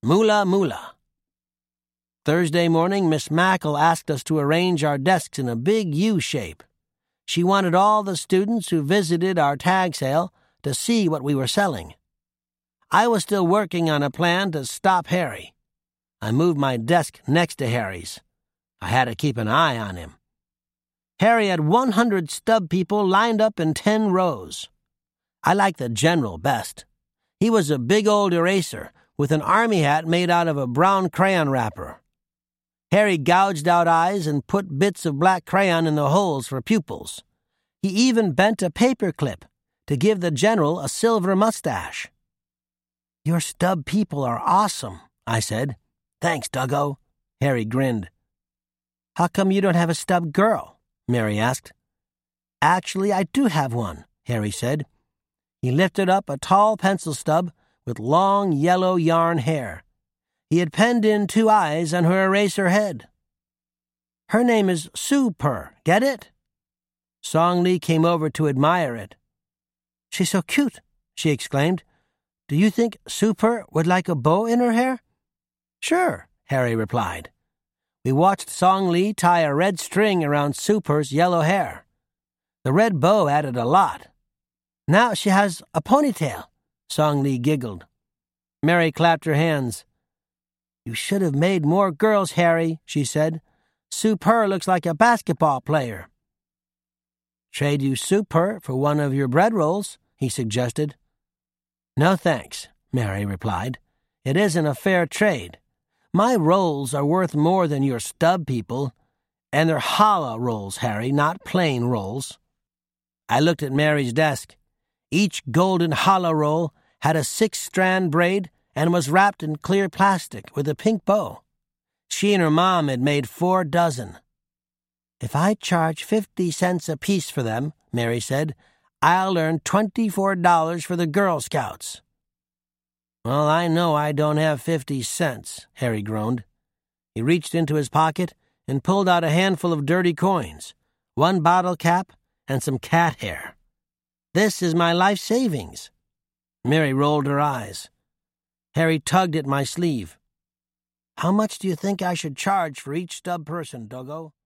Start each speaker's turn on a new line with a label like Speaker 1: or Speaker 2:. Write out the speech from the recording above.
Speaker 1: Moolah Moolah. Thursday morning, Miss Mackle asked us to arrange our desks in a big U shape. She wanted all the students who visited our tag sale to see what we were selling. I was still working on a plan to stop Harry. I moved my desk next to Harry's. I had to keep an eye on him. Harry had 100 stub people lined up in 10 rows. I liked the general best. He was a big old eraser with an army hat made out of a brown crayon wrapper. Harry gouged out eyes and put bits of black crayon in the holes for pupils. He even bent a paper clip to give the general a silver mustache. "Your stub people are awesome," I said. "Thanks, Duggo." Harry grinned. "How come you don't have a stub girl?" Mary asked. "Actually, I do have one," Harry said. He lifted up a tall pencil stub with long yellow yarn hair. He had penned in 2 eyes on her eraser head. "Her name is Sue-Per, get it?" Song Lee came over to admire it. "She's so cute," she exclaimed. "Do you think Sue-Per would like a bow in her hair?" "Sure," Harry replied. We watched Song Lee tie a red string around Sue-Per's yellow hair. The red bow added a lot. "Now she has a ponytail," Song Lee giggled. Mary clapped her hands. "You should have made more girls, Harry," she said. "Sue-Per looks like a basketball player." "Trade you Sue-Per for one of your bread rolls," he suggested. "No thanks," Mary replied. "It isn't a fair trade. My rolls are worth more than your stub people, and they're challah rolls, Harry, not plain rolls." I looked at Mary's desk. Each golden challah roll had a 6-strand braid and was wrapped in clear plastic with a pink bow. She and her mom had made 4 dozen. "If I charge 50 cents apiece for them," Mary said, "I'll earn $24 for the Girl Scouts." "Well, I know I don't have 50 cents, Harry groaned. He reached into his pocket and pulled out a handful of dirty coins, 1 bottle cap, and some cat hair. "This is my life savings." Mary rolled her eyes. Harry tugged at my sleeve. "How much do you think I should charge for each stub person, Duggo?"